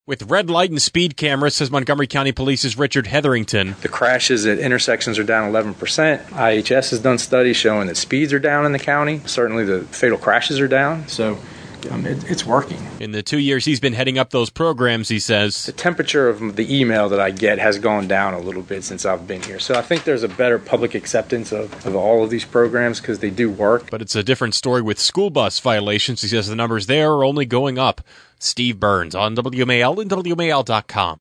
With red light and speed cameras, says Montgomery County Police's Richard Hetherington. The crashes at intersections are down 11%. IHS has done studies showing that speeds are down in the county. Certainly the fatal crashes are down. So it's working. In the 2 years he's been heading up those programs, he says, the temperature of the email that I get has gone down a little bit since I've been here. So I think there's a better public acceptance of all of these programs because they do work. But it's a different story with school bus violations. He says the numbers there are only going up. Steve Burns on WMAL and WMAL.com.